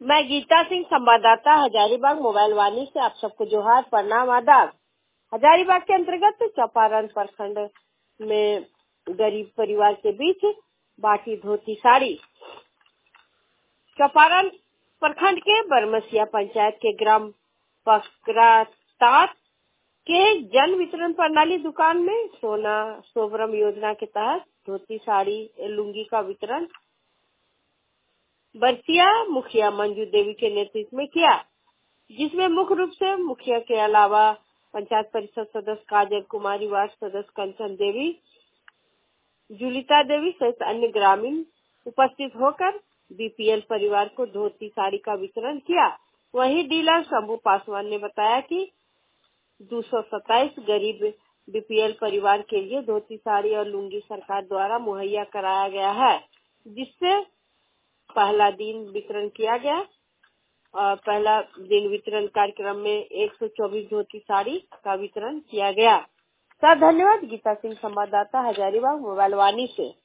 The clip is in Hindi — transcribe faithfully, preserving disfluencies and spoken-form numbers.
मैं गीता सिंह, संवाददाता हजारीबाग मोबाइल वाणी से आप सबको जोहार, प्रणाम, आदाब। हजारीबाग के अंतर्गत चंपारण प्रखंड में गरीब परिवार के बीच बांटी धोती साड़ी। चंपारण प्रखंड के बरमसिया पंचायत के ग्राम पकरातात के जन वितरण प्रणाली दुकान में सोना सोबरम योजना के तहत धोती साड़ी लुंगी का वितरण बरसिया मुखिया मंजू देवी के नेतृत्व में किया, जिसमें मुख्य रूप से मुखिया के अलावा पंचायत परिषद सदस्य काजल कुमारी, वार्ड सदस्य कंचन देवी, जुलिता देवी सहित अन्य ग्रामीण उपस्थित होकर बीपीएल परिवार को धोती साड़ी का वितरण किया। वहीं डीलर शंभू पासवान ने बताया कि दो सौ सत्ताईस गरीब बीपीएल परिवार के लिए धोती साड़ी और लुंगी सरकार द्वारा मुहैया कराया गया है, जिससे पहला दिन वितरण किया गया और पहला दिन वितरण कार्यक्रम में एक सौ चौबीस धोती साड़ी का वितरण किया गया। सर धन्यवाद। गीता सिंह, संवाददाता हजारीबाग मोबाइल वाणी से।